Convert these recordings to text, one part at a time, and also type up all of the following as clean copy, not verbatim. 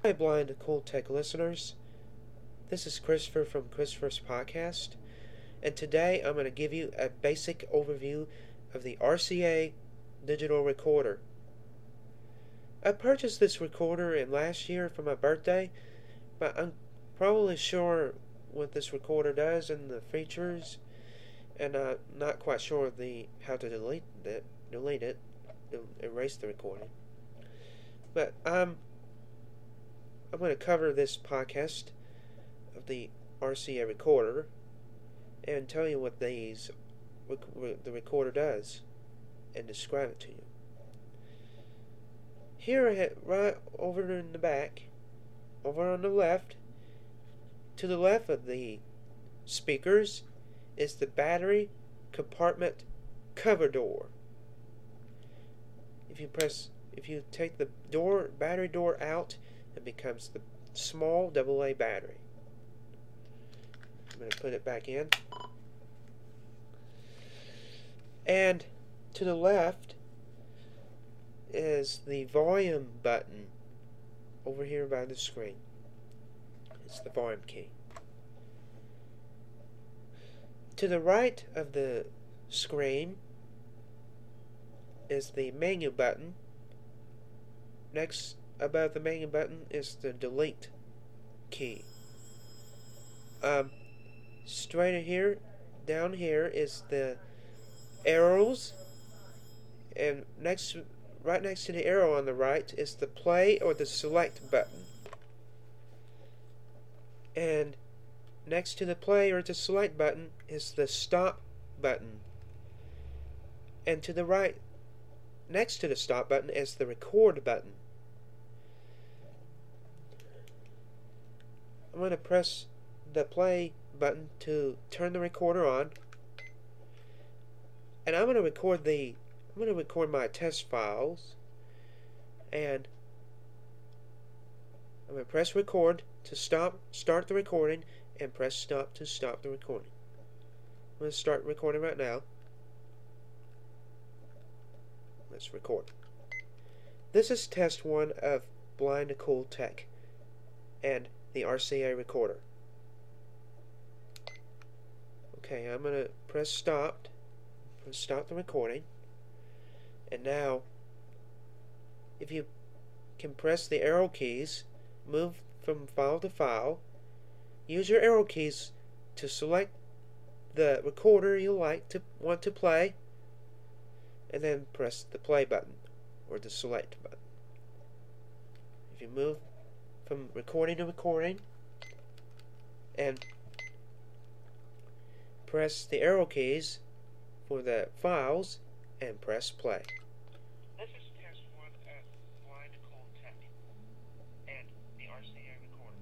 Hi, Blind to Cool Tech listeners. This is Christopher from Christopher's Podcast, and today I'm going to give you a basic overview of the RCA digital recorder. I purchased this recorder in last year for my birthday, but I'm probably sure what this recorder does and the features, and I'm not quite sure of how to delete it, erase the recording. But I'm going to cover this podcast of the RCA recorder and tell you what the recorder does and describe it to you. Here, right over in the back, over on the left, to the left of the speakers is the battery compartment cover door. If you take the battery door out, it becomes the small AA battery. I'm going to put it back in. And to the left is the volume button over here by the screen. It's the volume key. To the right of the screen is the menu button. Next, above the menu button is the delete key. Straight here, down here is the arrows, and right next to the arrow on the right is the play or the select button. And next to the play or the select button is the stop button. And to the right, next to the stop button, is the record button. I'm going to press the play button to turn the recorder on, and I'm going to record my test files, and I'm going to press record to start the recording, and press stop to stop the recording. I'm going to start recording right now. Let's record. This is test 1 of Blind to Cool Tech and the RCA recorder. Okay, I'm going to press stop the recording. And now, if you can press the arrow keys, move from file to file, use your arrow keys to select the recorder you want to play, and then press the play button or the select button. If you move from recording to recording and press the arrow keys for the files and press play. This is test 1 of Blind Cool Tech and the RCA recorder.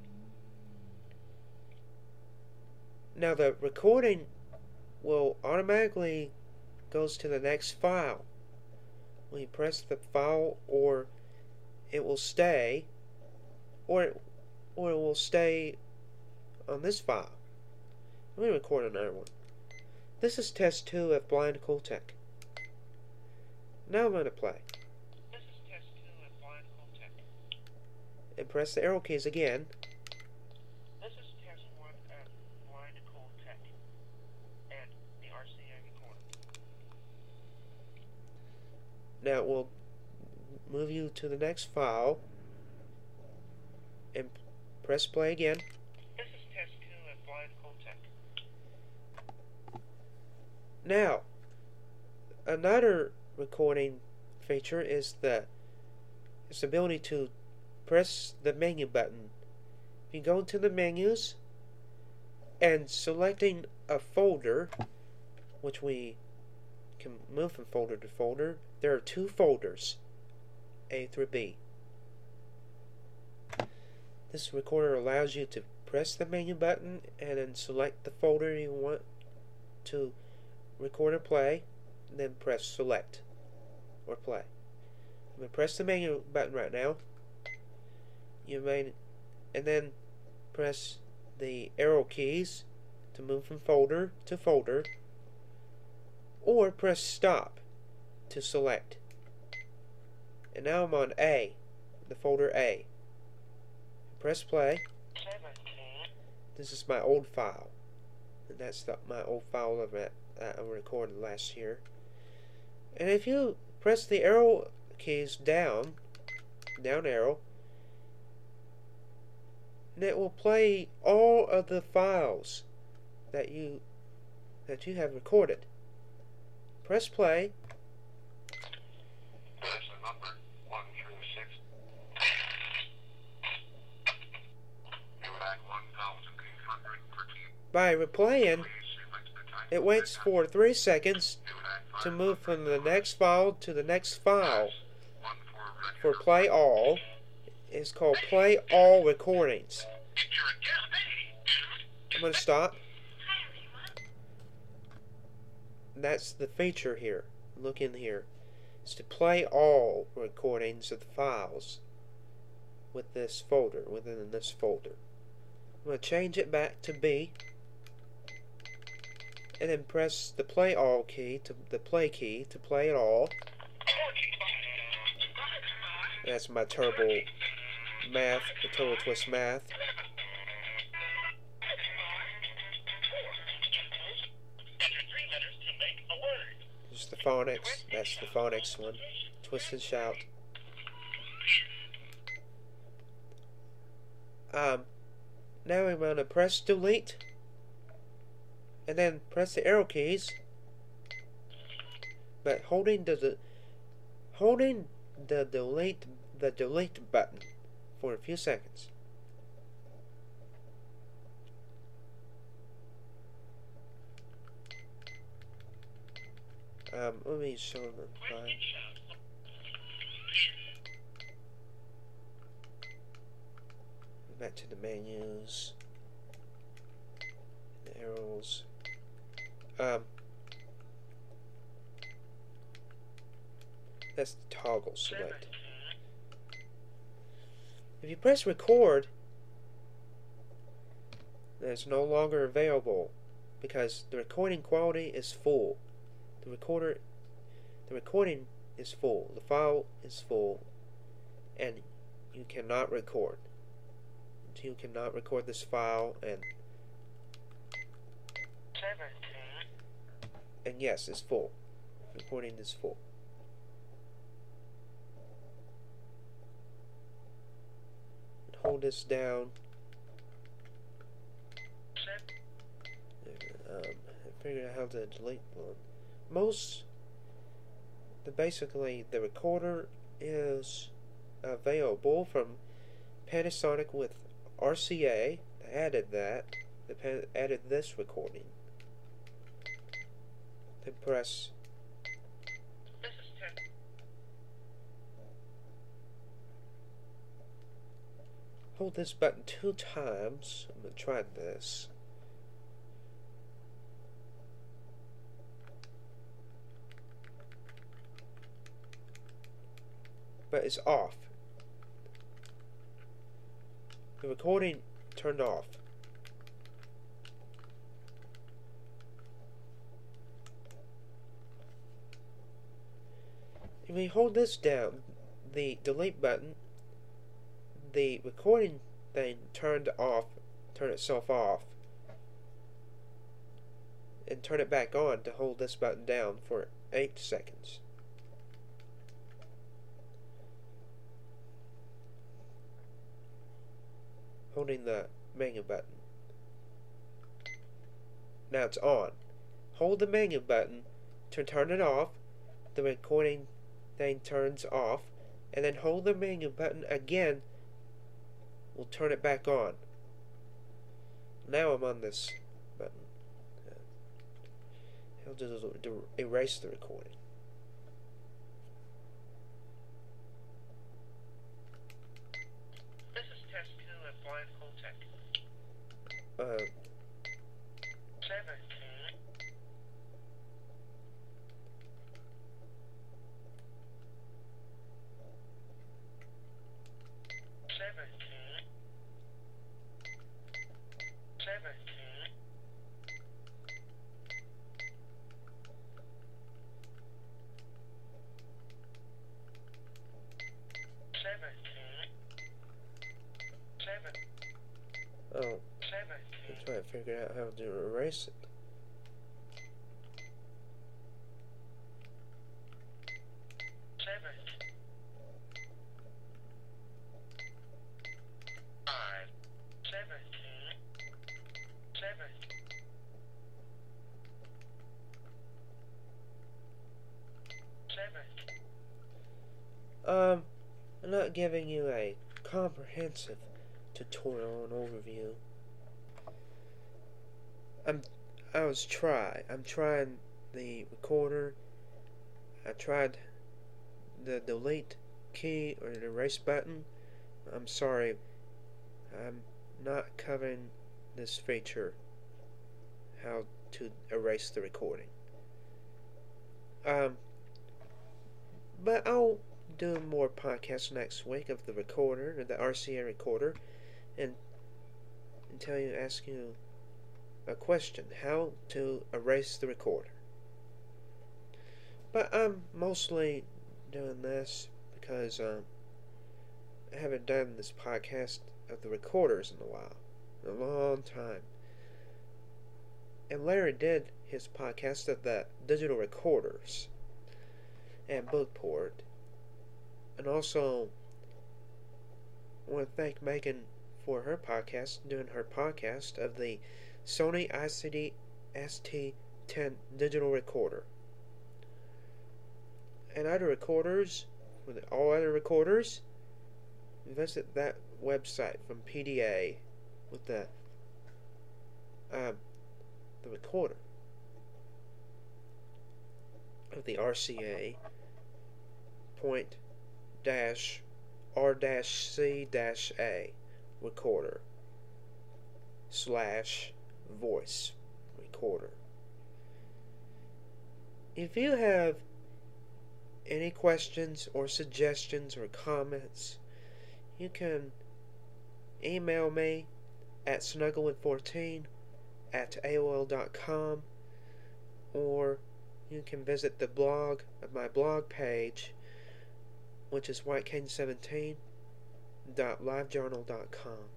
Now the recording will automatically goes to the next file. When you press the file, or it will stay, or it will stay on this file. Let me record another one. This is test 2 of Blind Cool Tech. Now I'm going to play. This is test 2 of Blind Cool Tech. And press the arrow keys again. This is test 1 of Blind Cool Tech and the RCA recorder. Now we'll move you to the next file and press play again. This is test 2 of Blind Cool Tech. Now, another recording feature is the ability to press the menu button. You go into the menus and selecting a folder, which we can move from folder to folder. There are 2 folders, A through B. This recorder allows you to press the menu button and then select the folder you want to record or play, and then press select or play. I'm going to press the menu button right now. And then press the arrow keys to move from folder to folder, or press stop to select. And now I'm on A, the folder A. Press play. This is my old file. And that's my old file of it that I recorded last year. And if you press the arrow keys down arrow, and it will play all of the files that you have recorded. Press play. By replaying, it waits for 3 seconds to move from the next file to the next file. For play all, it's called play all recordings. I'm going to stop. That's the feature here. Look in here. It's to play all recordings of the files with this folder, within this folder. I'm going to change it back to B, and then press the play all key, the play key to play it all. That's my Turbo Math, the Turbo Twist Math. There's the phonics. That's the phonics one. Twist and shout. Now I'm going to press delete, and then press the arrow keys, but holding the delete button for a few seconds. Let me show them. Back to the menus, the arrows. That's the toggle select. If you press record, it's no longer available because the recording quality is full. The recording is full. The file is full, and you cannot record. You cannot record this file, and yes, it's full. Recording is full. Hold this down. I figured out how to delete one. Basically, the recorder is available from Panasonic with RCA. They added that. They added this recording. Then press. Hold this button 2 times. I'm going to try this. But it's off. The recording turned off. If we hold this down, the delete button, the recording thing turned itself off, and turn it back on to hold this button down for 8 seconds. Holding the menu button. Now it's on. Hold the menu button to turn it off. The recording thing turns off, and then hold the menu button again. We'll turn it back on. Now I'm on this button. I'll just erase the recording. This is test 2 at Blind Holtec. 17. 17. Oh, 17, I'm trying to figure out how to erase it. 17, 5, 17, 17, 17, I'm not giving you a comprehensive tutorial and overview. I'm trying the recorder. I tried the delete key or the erase button. I'm sorry, I'm not covering this feature, how to erase the recording. But I'll do more podcasts next week of the recorder, the RCA recorder, and ask you a question: how to erase the recorder. But I'm mostly doing this because I haven't done this podcast of the recorders in a while, in a long time. And Larry did his podcast of the digital recorders and Bookport. And also, I want to thank Megan for her podcast, doing her podcast of the Sony ICD ST10 digital recorder. And other recorders, with all other recorders, visit that website from PDA with the recorder of the RCA .R-C-A recorder / voice recorder. If you have any questions or suggestions or comments, you can email me at snugglewood14@AOL.com, or you can visit the blog of my blog page, which is whitekane17.livejournal.com.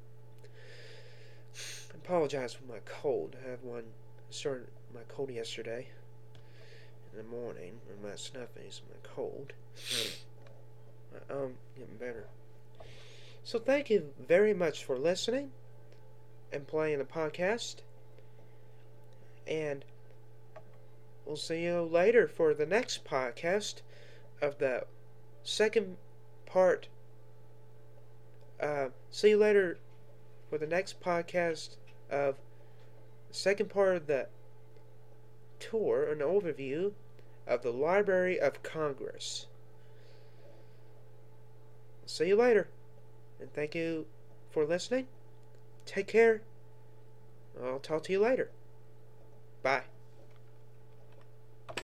I apologize for my cold. I started my cold yesterday in the morning, and my snuffies and my cold. I'm getting better. So thank you very much for listening and playing the podcast. And we'll see you later for the next podcast of the second part. See you later for the next podcast of the second part of the tour, an overview of the Library of Congress. See you later, and thank you for listening. Take care. I'll talk to you later. Bye.